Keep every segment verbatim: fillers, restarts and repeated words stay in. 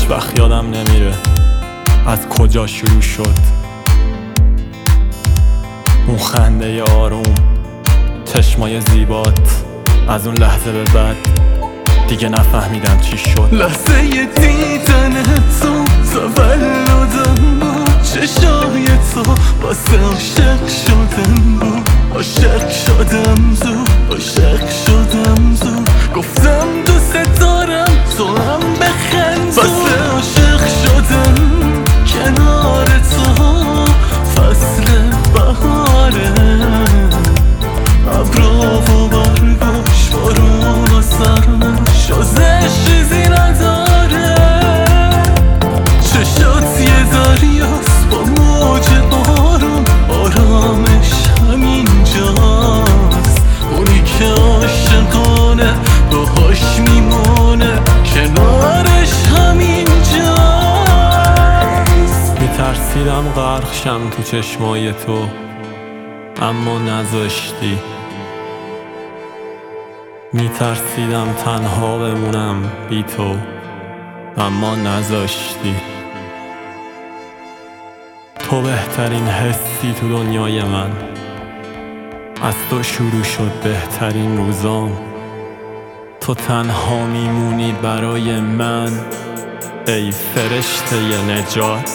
هیچ وقت یادم نمیره از کجا شروع شد اون خنده آروم، چشمای زیبات. از اون لحظه به بعد دیگه نفهمیدم چی شد. لحظه دیدن تو تولدم بود، چشای تو واسه عاشق شدن بود. عاشق شدم زود، عاشق شدم زود. گفتم دوست دارم تو هم بخند زود. واسه عاشق شدم کنار تو فصل بهاره، ابرا و برگاش بارون و سرمش آزش چیزی نداره. چشات یه دریاست با موج بارون، آرامش همینجاست. اونی که عاشقانه باهاش میمونه، کنارش همینجاست. میترسیدم غرق شم تو چشمای تو، اما نذاشتی. میترسیدم تنها بمونم بی تو، اما نذاشتی. تو بهترین حسی تو دنیای من، از تو شروع شد بهترین روزام. تو تنها میمونی برای من ای فرشته نجات.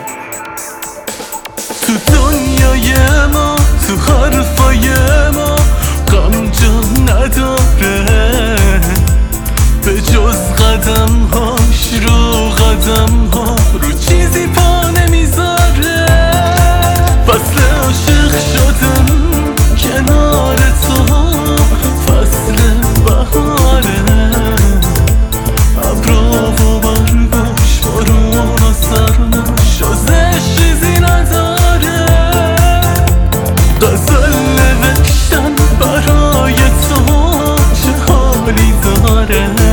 تو دنیای ما، تو حرفای ما غم جا نداره، به جز قدم هاش رو قدم ها رو چیزی پا نمیذاره. فصل عاشق شدم کنار تو فصل بهاره، ابرا و برگاش بارون و سرمش آزش چیزی نداره. غزل نوشتن برای تو چه حالی داره.